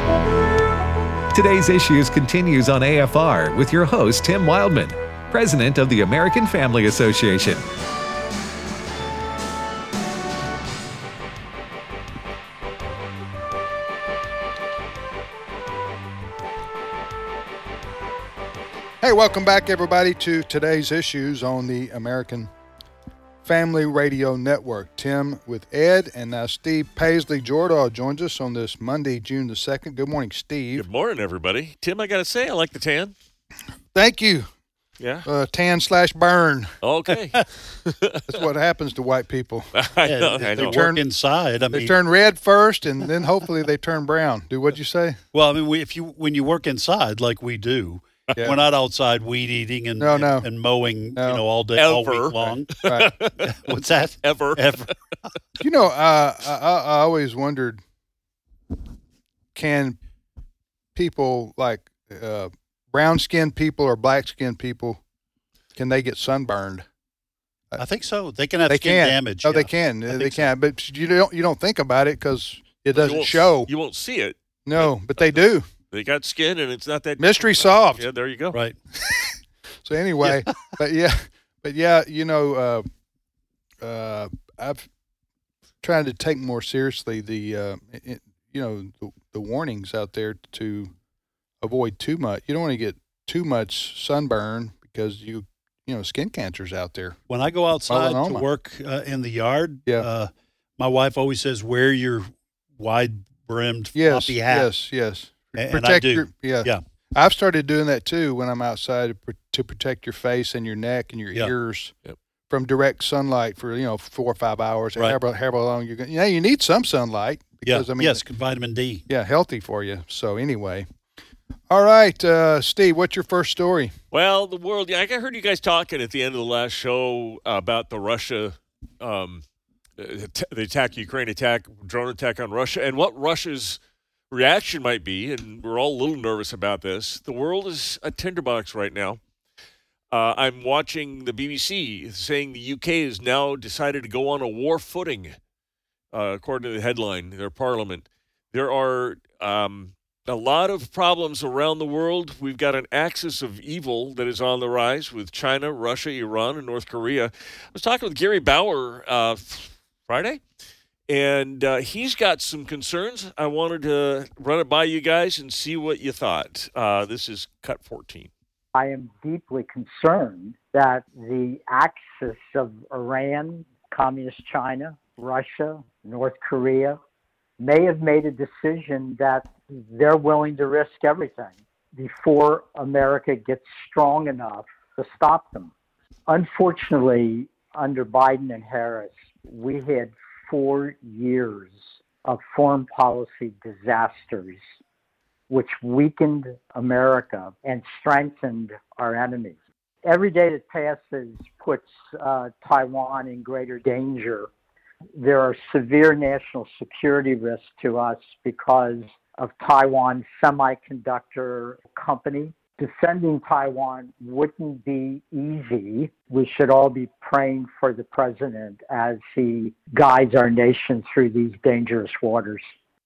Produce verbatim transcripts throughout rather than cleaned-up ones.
Today's Issues continues on A F R with your host, Tim Wildman, President of the American Family Association. Hey, welcome back, everybody, to today's Issues on the American Family Radio Network. Tim with Ed, and now Steve Paisley Jordahl joins us on this Monday, June the second. Good morning, Steve. Good morning, everybody. Tim, I got to say, I like the tan. Thank you. Yeah. Uh, tan slash burn. Okay. That's what happens to white people. I know. Yeah, I they know. work inside. I They mean, turn red first, and then hopefully they turn brown. Do what'd you say? well, I mean, we, if you when you work inside like we do, Yeah. we're not outside weed eating and No, no. and, and mowing, No. you know, all day, all Ever. week long. Right. What's that? Ever. Ever. You know, uh, I, I I always wondered, can people like uh, brown-skinned people or black-skinned people, can they get sunburned? I think so. They can have They skin can. damage. Oh, yeah. they can. I They think can. But you don't you don't think about it because it You doesn't won't- show. You won't see it. No, but they do. They got skin, and it's not that Mystery solved. Yeah, there you go. Right. So anyway, but yeah, but yeah, you know, uh, uh, I've tried to take more seriously the, uh, it, you know, the, the warnings out there to avoid too much. You don't want to get too much sunburn because you, you know, skin cancer's out there. When I go outside to Melanoma. work uh, in the yard, Yeah. uh, my wife always says, wear your wide-brimmed Yes, floppy hat. yes, yes. And- and I do. your, yeah. Yeah. I've started doing that too when I'm outside to, pr- to protect your face and your neck and your Yeah. ears Yep. from direct sunlight for, you know, four or five hours, Right. however, however long you're going. Yeah, you need some sunlight Yeah. because, I mean, yes, vitamin D. yeah, healthy for you. So anyway. All right, uh, Steve, what's your first story? Well, the world. Yeah, I heard you guys talking at the end of the last show about the Russia, um, the the attack, Ukraine attack, drone attack on Russia, and what Russia's reaction might be. And we're all a little nervous about this. The world is a tinderbox right now. Uh, I'm watching the B B C saying the U K has now decided to go on a war footing, uh, according to the headline, their parliament. There are um, a lot of problems around the world. We've got an axis of evil that is on the rise with China, Russia, Iran, and North Korea. I was talking with Gary Bauer uh, Friday, and uh, he's got some concerns. I wanted to run it by you guys and see what you thought. Uh, this is cut fourteen. I am deeply concerned that the axis of Iran, Communist China, Russia, North Korea may have made a decision that they're willing to risk everything before America gets strong enough to stop them. Unfortunately, under Biden and Harris, we had four years of foreign policy disasters which weakened America and strengthened our enemies. Every day that passes puts uh, Taiwan in greater danger. There are severe national security risks to us because of Taiwan Semiconductor Company. Defending Taiwan wouldn't be easy. We should all be praying for the president as he guides our nation through these dangerous waters.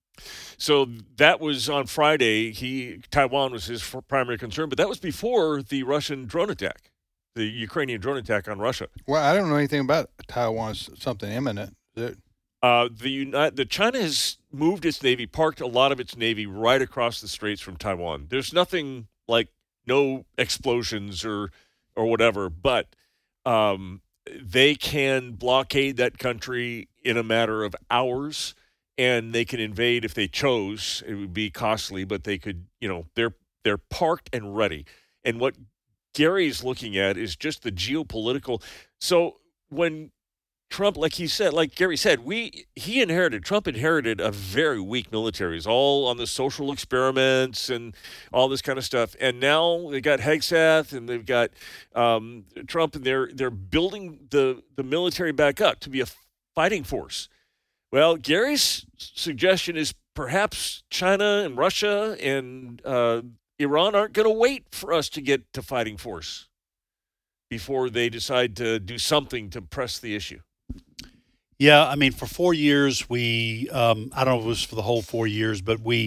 So that was on Friday. He Taiwan was his primary concern, but that was before the Russian drone attack, the Ukrainian drone attack on Russia. Well, I don't know anything about Taiwan. It's something imminent. Is it? Uh, the United, the China has moved its navy, parked a lot of its navy right across the straits from Taiwan. There's nothing like no explosions or or whatever, but um, they can blockade that country in a matter of hours. And they can invade if they chose. It would be costly, but they could, you know, they're they're parked and ready. And what Gary's looking at is just the geopolitical. So when Trump, like he said, like Gary said, we he inherited, Trump inherited a very weak military. It's all on the social experiments and all this kind of stuff. And now they got Hegseth and they've got um, Trump, and they're they're building the the military back up to be a fighting force. Well, Gary's suggestion is perhaps China and Russia and uh, Iran aren't going to wait for us to get to fighting force before they decide to do something to press the issue. Yeah, I mean, for four years, we, um, I don't know if it was for the whole four years, but we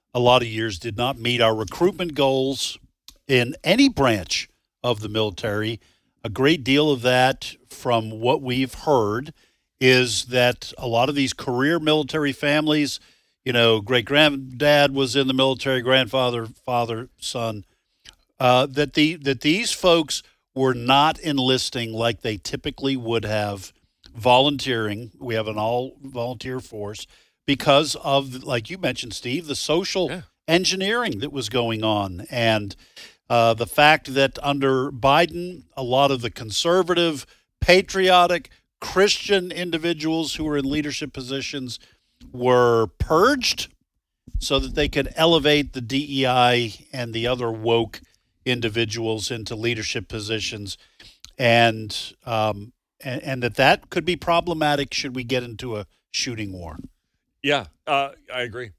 a lot of years did not meet our recruitment goals in any branch of the military. A great deal of that, from what we've heard, is that a lot of these career military families, you know, great-granddad was in the military, grandfather, father, son, uh, that the that these folks were not enlisting like they typically would have, volunteering. We have an all-volunteer force because of, like you mentioned, Steve, the social yeah. engineering that was going on. And uh, the fact that under Biden, a lot of the conservative, patriotic, Christian individuals who were in leadership positions were purged so that they could elevate the D E I and the other woke individuals into leadership positions, and um, and, and that that could be problematic should we get into a shooting war. Yeah, uh, I agree.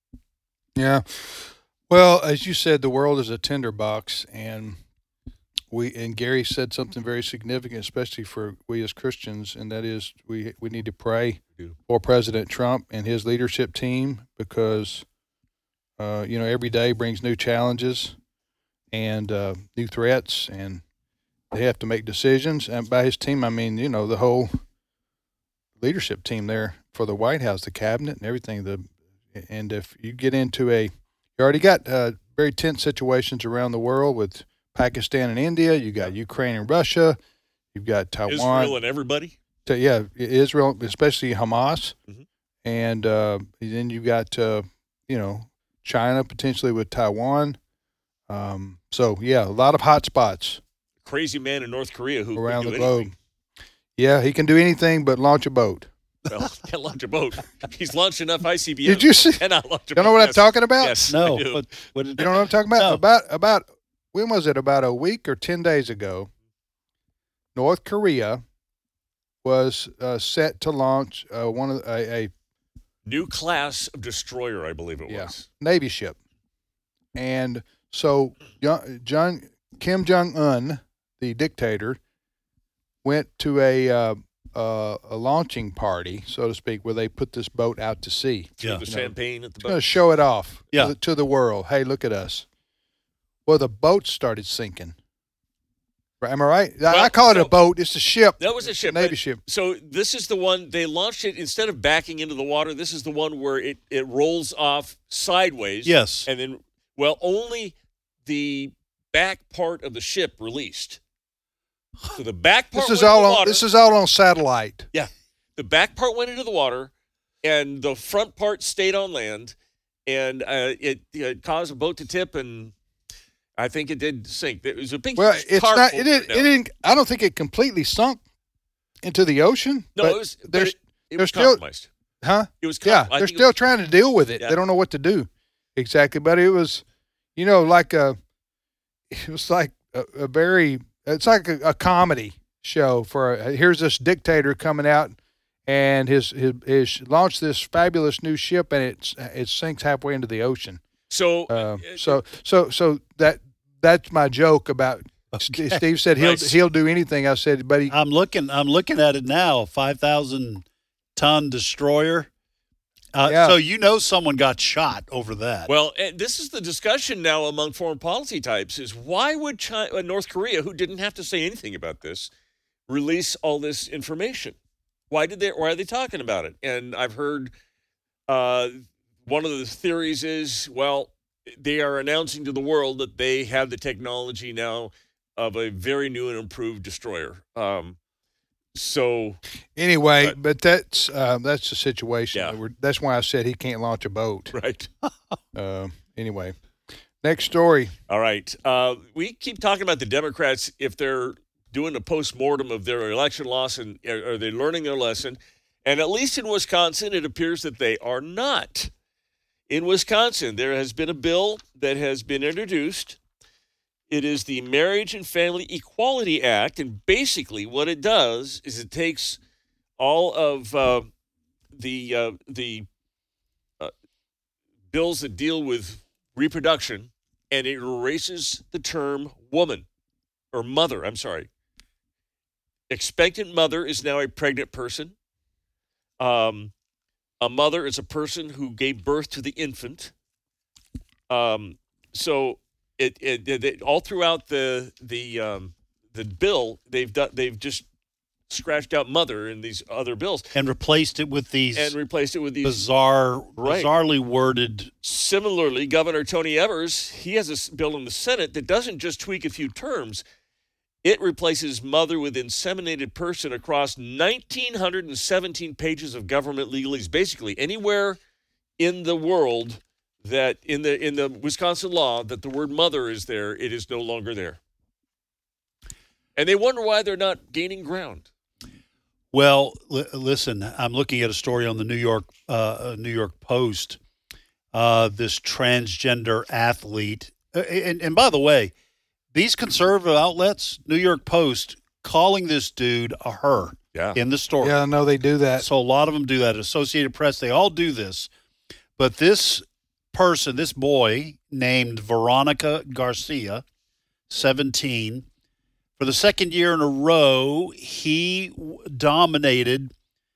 Yeah. Well, as you said, the world is a tinderbox, and we and Gary said something very significant, especially for we as Christians, and that is we we need to pray for President Trump and his leadership team, because uh, you know, every day brings new challenges and uh, new threats, and they have to make decisions. And by his team, I mean, you know, the whole leadership team there for the White House, the cabinet and everything. The and if you get into a, you already got uh, very tense situations around the world with Pakistan and India. You got Ukraine and Russia. You've got Taiwan. Israel and everybody. To, yeah, Israel, especially Hamas. Mm-hmm. And uh, then you've got, uh, you know, China potentially with Taiwan. Um, so, yeah, a lot of hot spots. Crazy man in North Korea who around can the do globe. anything. Yeah, he can do anything but launch a boat. Well, can't launch a boat. He's launched enough I C B M. Did you see? Cannot launch a You boat. know what yes. I'm talking about? Yes, No, I do. but what You know what I'm talking about? No. About about when was it? About a week or ten days ago, North Korea was uh, set to launch uh, one of a, a New class of destroyer, I believe it Yeah. was. Navy ship, and so John, John Kim Jong Un, the dictator, went to a uh, uh, a launching party, so to speak, where they put this boat out to sea. Yeah. The You know, champagne at the going to boat. show it off Yeah. to, the, to the world. Hey, look at us. Well, the boat started sinking. Right, am I right? I- I Well, call it so- a boat. It's a ship. That was a ship. Navy but- ship. So this is the one they launched it instead of backing into the water. This is the one where it, it rolls off sideways. Yes. And then, well, only the back part of the ship released. So the back part This is went all into the on. water. This is all on satellite. Yeah. The back part went into the water, and the front part stayed on land, and uh, it, it caused a boat to tip, and I think it did sink. It was a big Well, it's car not. full It didn't. right It now. didn't. I don't think it completely sunk into the ocean. No, but it was. but There's, it, it they're was still- compromised. huh? It was. Com- Yeah, I they're think it still was- trying to deal with it. Yeah. They don't know what to do exactly. But it was, you know, like a. It was like a, a very. It's like a, a comedy show for. A, here's this dictator coming out, and his his, his launched this fabulous new ship, and it it sinks halfway into the ocean. So, Uh, uh, so so so that that's my joke about. St- Okay. Steve said he'll Nice. he'll do anything. I said, but he, I'm looking. I'm looking at it now. Five thousand ton destroyer. Uh, Yeah. So you know someone got shot over that. well, and this is the discussion now among foreign policy types: is why would China, uh, North Korea, who didn't have to say anything about this, release all this information? Why did they? Why are they talking about it? And I've heard uh, one of the theories is, well, they are announcing to the world that they have the technology now of a very new and improved destroyer. Um, so, anyway, But- but that's uh, that's the situation. Yeah. that we're- That's why I said he can't launch a boat. right. Uh, anyway, next story. All right. Uh, we keep talking about the Democrats if they're doing a postmortem of their election loss and are are they learning their lesson? And at least in Wisconsin, it appears that they are not. In Wisconsin, there has been a bill that has been introduced. It is the Marriage and Family Equality Act, and basically what it does is it takes all of uh, the uh, the uh, bills that deal with reproduction, and it erases the term woman or mother. I'm sorry. Expectant mother is now a pregnant person. Um, a mother is a person who gave birth to the infant. Um, so it, it, it, it all throughout the the um, the bill, they've done they've just scratched out mother in these other bills and replaced it with these and replaced it with these bizarre, Right. bizarrely worded. Similarly, Governor Tony Evers, he has a s- bill in the Senate that doesn't just tweak a few terms. It replaces mother with inseminated person across one thousand nine hundred seventeen pages of government legalese. Basically, anywhere in the world that in the in the Wisconsin law that the word mother is there, it is no longer there. And they wonder why they're not gaining ground. Well, li- listen, I'm looking at a story on the New York uh, New York Post. Uh, this transgender athlete, uh, and, and by the way, these conservative outlets, New York Post, calling this dude a her Yeah. in the story. Yeah, I know they do that. So a lot of them do that. Associated Press, they all do this. But this person, this boy named Veronica Garcia, seventeen, for the second year in a row, he w- dominated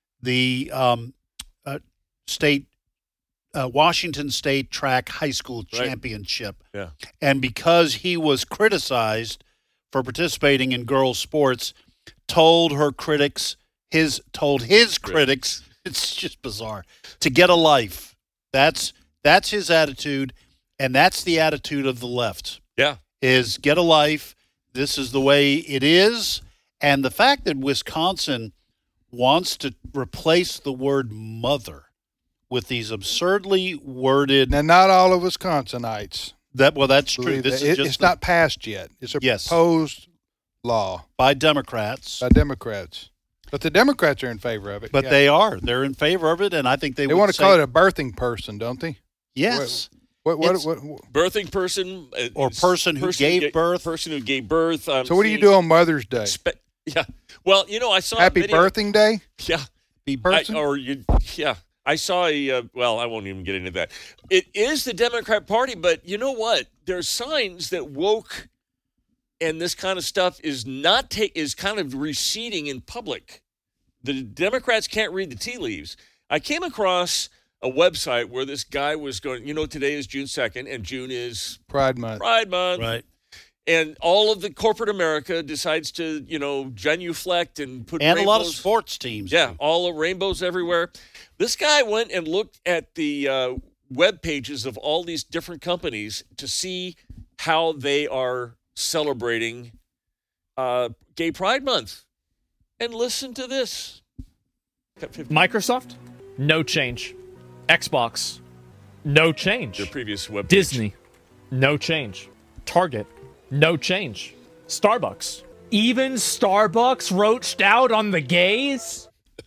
the um, uh, state, uh, Washington State Track High School Right. Championship. Yeah. And because he was criticized for participating in girls' sports, told her critics, his told his critics, it's just bizarre, to get a life. That's that's his attitude, and that's the attitude of the left. Yeah. Is get a life. This is the way it is. And the fact that Wisconsin wants to replace the word mother with these absurdly worded Now, not all of Wisconsinites. that well, that's true. believe This that. is It- just it's the- not passed yet. It's a Yes. proposed law by Democrats, by Democrats. But the Democrats are in favor of it. but yeah. they are. They're in favor of it, and I think they, they would want to say, call it a birthing person, don't they? yes. What, what, It's- what, what, Birthing person. uh, Or it's person who gave ga- birth. Person who gave birth. I'm so what do you seeing do on Mother's Day? spe- yeah. Well, you know, I saw Happy a video. birthing day? Yeah. Be person? I, or you, yeah. I saw a, uh, well, I won't even get into that. It is the Democrat Party, but you know what? There's signs that woke and this kind of stuff is not take is kind of receding in public. The Democrats can't read the tea leaves. I came across a website where this guy was going, you know, today is June second, and June is Pride Month. Pride Month. Right. And all of the corporate America decides to, you know, genuflect and put And a lot of rainbows- sports teams. Yeah, do. all the rainbows everywhere. This guy went and looked at the uh, web pages of all these different companies to see how they are celebrating uh, Gay Pride Month. And listen to this. Microsoft, no change. Xbox, no change. Their previous web page. Disney, no change. Target, no change. Starbucks, even Starbucks roached out on the gays?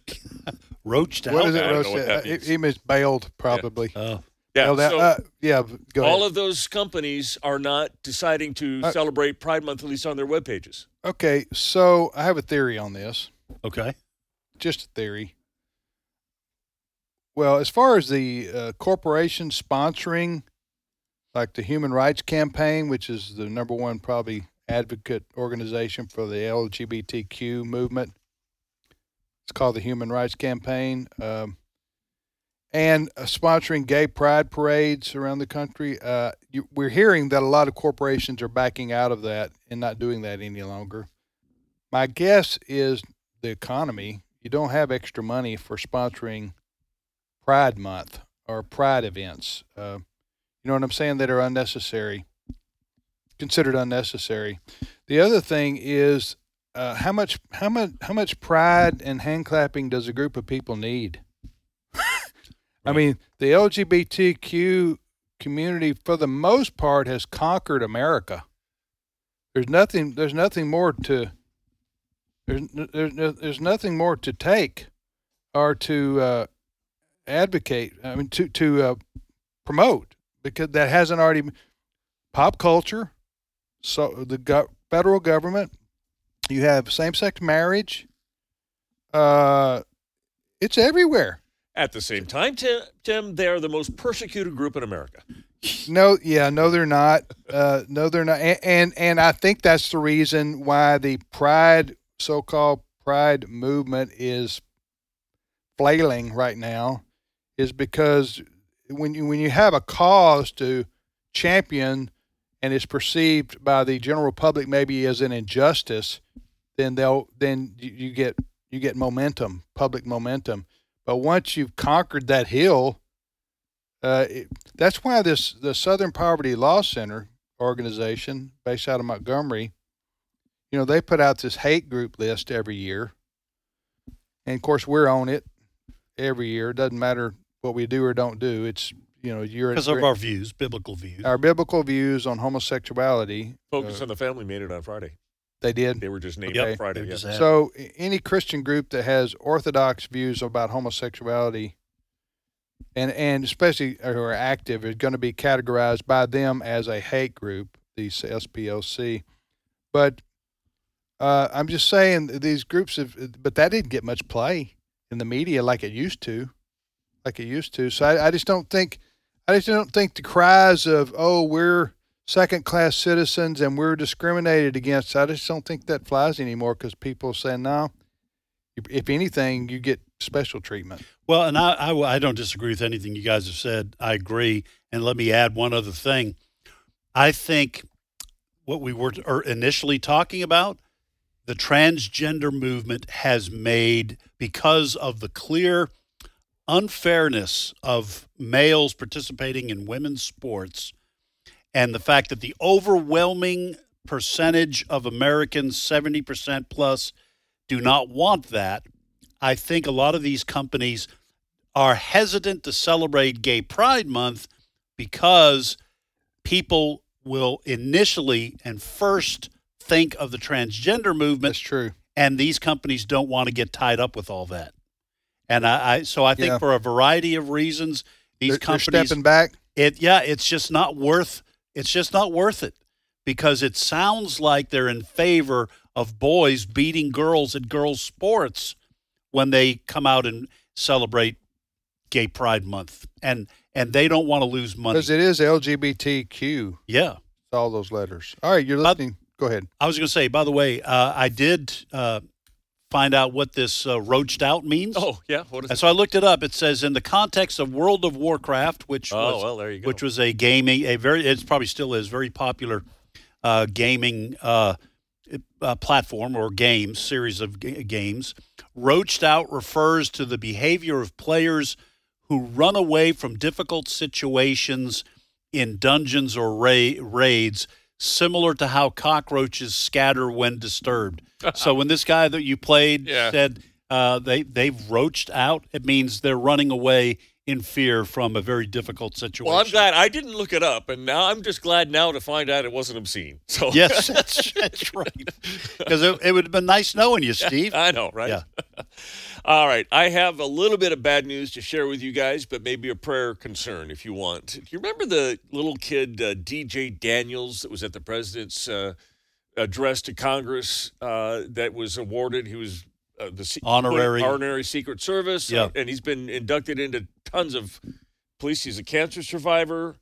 Roached out. What is it, I don't know Roach? what that Uh, means. he means bailed, probably. Oh. Yeah, Bailed out. so Uh, yeah, go ahead. all of those companies are not deciding to Uh, celebrate Pride Month, at least on their web pages. Okay, so I have a theory on this. Okay. Just a theory. Well, as far as the uh, corporation sponsoring, like the Human Rights Campaign, which is the number one probably advocate organization for the L G B T Q movement, it's called the Human Rights Campaign, um, and uh, sponsoring gay pride parades around the country. Uh, you, we're hearing that a lot of corporations are backing out of that and not doing that any longer. My guess is the economy. You don't have extra money for sponsoring Pride Month or Pride events. Uh, you know what I'm saying? That are unnecessary, considered unnecessary. The other thing is uh, how much how much how much pride and hand clapping does a group of people need? I mean, the L G B T Q community, for the most part, has conquered America. There's nothing. There's nothing more to. There's there's there's nothing more to take, or to uh, advocate. I mean, to to uh, promote, because that hasn't already been. Pop culture. So the go- federal government. You have same-sex marriage. Uh, it's everywhere. At the same time, Tim, Tim, they're the most persecuted group in America. No, yeah, no, they're not. Uh, no, they're not. And, and and I think that's the reason why the pride, so-called pride movement, is flailing right now, is because when you when you have a cause to championed and is perceived by the general public maybe as an injustice, then they'll then you, you get you get momentum, public momentum. But once you've conquered that hill, uh, it, that's why this the Southern Poverty Law Center organization based out of Montgomery, you know, they put out this hate group list every year, and of course we're on it every year. It doesn't matter what we do or don't do. It's, you know, you're because of our views, biblical views. Our biblical views on homosexuality. Focus uh, on the Family made it on Friday. They did. They were just named Okay. on Friday. They Yeah. just had- So any Christian group that has orthodox views about homosexuality, and and especially who are active, is going to be categorized by them as a hate group, the S P L C. But uh, I'm just saying that these groups have, but that didn't get much play in the media like it used to, like it used to. So I, I just don't think, I just don't think the cries of, oh, we're second-class citizens and we're discriminated against, I just don't think that flies anymore, because people are saying, no, if anything, you get special treatment. Well, and I, I, I don't disagree with anything you guys have said. I agree. And let me add one other thing. I think what we were initially talking about, the transgender movement has made, because of the clear unfairness of males participating in women's sports, and the fact that the overwhelming percentage of Americans, seventy percent plus, do not want that, I think a lot of these companies are hesitant to celebrate Gay Pride Month because people will initially and first think of the transgender movement. That's true. And these companies don't want to get tied up with all that. And I, I so I think Yeah. for a variety of reasons, these They're, companies they're stepping back. It yeah, it's just not worth it's just not worth it, because it sounds like they're in favor of boys beating girls at girls' sports when they come out and celebrate Gay Pride Month, and and they don't want to lose money. Because it is L G B T Q, Yeah, all those letters. All right, you're Uh, listening. Go ahead. I was going to say. By the way, uh, I did uh, find out what this uh, roached out means. Oh, yeah. What is And it? so I looked it up. It says in the context of World of Warcraft, which Oh, was well, there you go. which was a gaming, a very, it's probably still is very popular uh, gaming uh, uh, platform or games, series of g- games. Roached out refers to the behavior of players who run away from difficult situations in dungeons or ra- raids, similar to how cockroaches scatter when disturbed. So when this guy that you played Yeah. said uh, they they've roached out, it means they're running away in fear from a very difficult situation. Well, I'm glad I didn't look it up, and now I'm just glad now to find out it wasn't obscene. So Yes, that's, that's right. Because it, it would have been nice knowing you, Steve. I know, right? Yeah. All right. I have a little bit of bad news to share with you guys, but maybe a prayer concern if you want. Do you remember the little kid, uh, D J Daniels, that was at the president's uh, address to Congress uh, that was awarded? He was uh, the se- Honorary. honorary Secret Service, Yeah. uh, and he's been inducted into tons of police. He's a cancer survivor.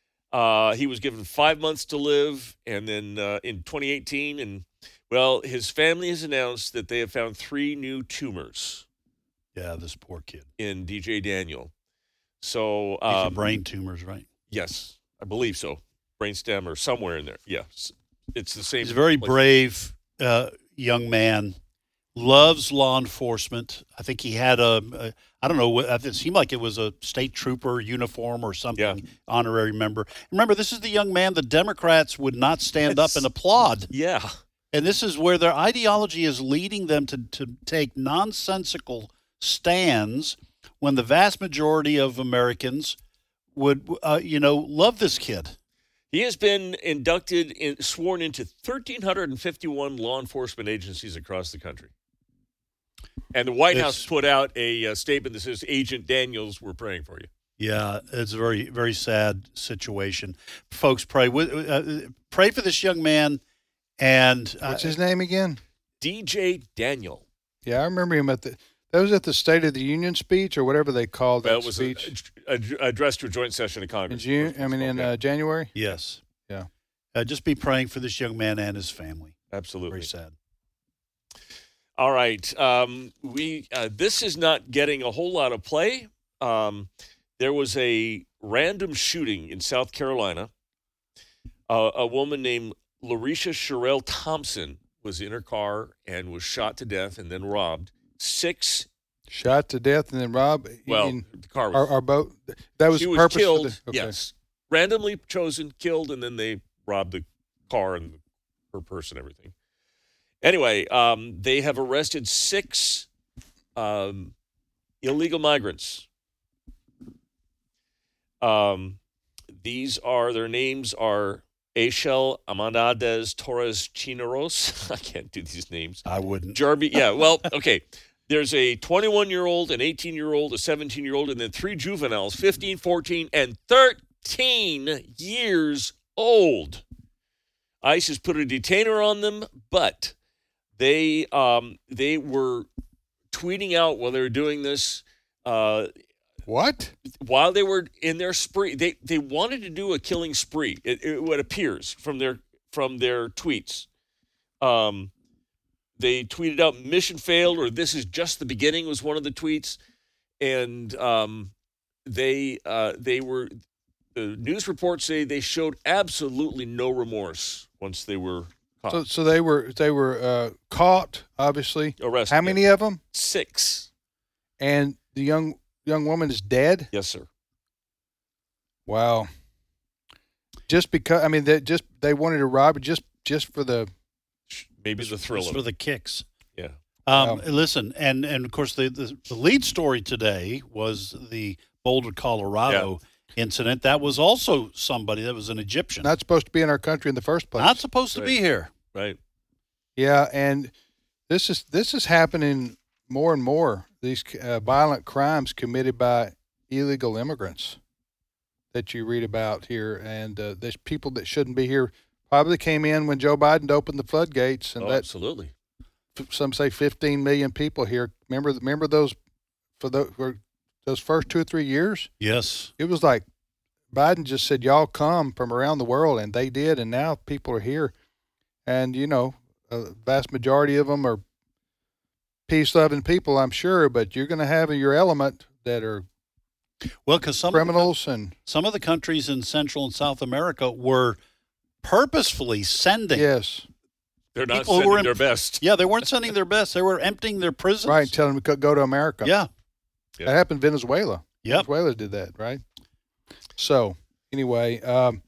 Uh, he was given five months to live, and then uh, in twenty eighteen, and well, his family has announced that they have found three new tumors Yeah, this poor kid. in D J Daniel. So, These are um, brain tumors, right? yes, I believe so. Brainstem or somewhere in there. Yes, it's the same. He's a very place. brave uh, young man. Loves law enforcement. I think he had a, a I don't know, what- it seemed like it was a state trooper uniform or something, Yeah. honorary member. Remember, this is the young man the Democrats would not stand up Yes. and applaud. Yeah, And this is where their ideology is leading them to, to take nonsensical stands when the vast majority of Americans would, uh, you know, love this kid. he has been inducted, in, sworn into one thousand three hundred fifty-one law enforcement agencies across the country. And the White It's- House put out a uh, statement that says, Agent Daniels, we're praying for you. Yeah, it's a very, very sad situation. Folks, pray uh, pray for this young man. And uh, What's his name again? D J Daniel. Yeah, I remember him at the. That was at the State of the Union speech or whatever they called that Well, it was a, speech a, a, addressed to a joint session of in Congress. June. I mean, in Yeah, uh, January. yes, Yeah. uh, just be praying for this young man and his family. absolutely. Very sad. All right. Um, we uh, this is not getting a whole lot of play. Um, there was a random shooting in South Carolina Uh, a woman named Larisha Sherelle Thompson was in her car and was shot to death and then robbed. Six. Shot to death and then robbed. Well, in, the car was. our, our boat. That was she the was purpose. killed. For the, okay. Yes, randomly chosen, killed, and then they robbed the car and her purse and everything. Anyway, um, they have arrested six um, illegal migrants. Um, these are their names are Ashel Amanadez Torres Chinaros. I can't do these names. I wouldn't. Jarby, yeah, well, okay. There's a twenty-one-year-old, an eighteen-year-old, a seventeen-year-old, and then three juveniles, fifteen, fourteen, and thirteen years old. ICE has put a detainer on them, but they um, they were tweeting out while they were doing this. Uh, what? While they were in their spree, they, they wanted to do a killing spree. It, it what appears from their from their tweets. Um, they tweeted out "mission failed" or "this is just the beginning" was one of the tweets, and um, they uh, they were. The news reports say they showed absolutely no remorse once they were caught. So, so they were they were uh, caught, obviously. Arrested. How many of them? Six. And the young young woman is dead? Yes, sir. Wow. Just because I mean they just they wanted to rob just just for the maybe the thrill Just of for it. the kicks. Yeah. Um, Wow. Listen, and and of course the, the the lead story today was the Boulder, Colorado incident. That was also somebody that was an Egyptian, not supposed to be in our country in the first place. not supposed to Right. be here. Right. Yeah, and this is this is happening more and more. These uh, violent crimes committed by illegal immigrants that you read about here, and uh, there's people that shouldn't be here. Probably came in when Joe Biden opened the floodgates, and Oh, that absolutely. some say fifteen million people here. Remember, remember those for those for those first two or three years. Yes. It was like Biden just said, "Y'all come from around the world," and they did, and now people are here, and you know, a vast majority of them are peace-loving people, I'm sure, but you're going to have in your element that are Well, because some criminals and some of the countries in Central and South America were purposefully sending. yes, They're not People who sending were in- their best. Yeah, they weren't sending their best. They were emptying their prisons. right, tell them to go to America. Yeah. Yeah. That happened in Venezuela. Yep. Venezuela did that, right? So anyway, um,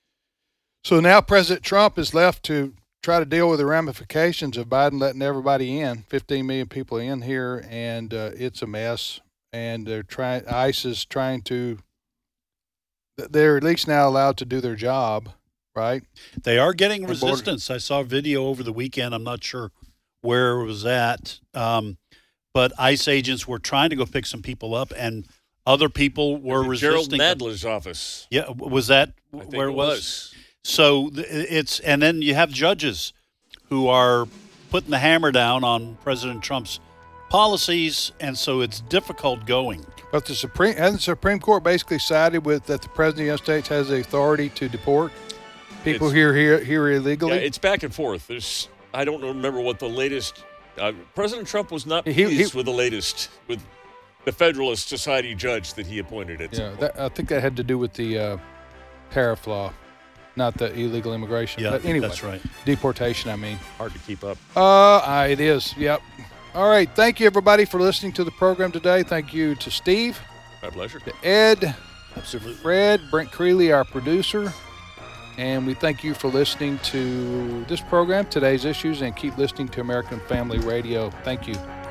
so now President Trump is left to try to deal with the ramifications of Biden letting everybody in, fifteen million people in here, and uh, it's a mess. And they're trying, ICE is trying to, they're at least now allowed to do their job, right? They are getting And border- resistance. I saw a video over the weekend. I'm not sure where it was at. Um, but ICE agents were trying to go pick some people up, and other people were Gerald resisting. them. Nadler's office. Yeah, was that I think where it it was? was. So th- it's and then you have judges who are putting the hammer down on President Trump's policies, and so it's difficult going. But the Supreme, hasn't the Supreme Court basically sided with that the President of the United States has the authority to deport people It's- here, here, here illegally? Yeah, it's back and forth. There's I don't remember what the latest. Uh, President Trump was not He- pleased he- with the latest with the Federalist Society judge that he appointed. At Yeah, that, I think that had to do with the uh, tariff law, not the illegal immigration. Yeah, but anyway, that's right. deportation, I mean. hard to keep up. Uh, uh, it is, yep. All right, thank you, everybody, for listening to the program today. Thank you to Steve, My pleasure. to Ed, Absolutely. Fred, Brent Creeley, our producer. And we thank you for listening to this program, Today's Issues, and keep listening to American Family Radio. Thank you.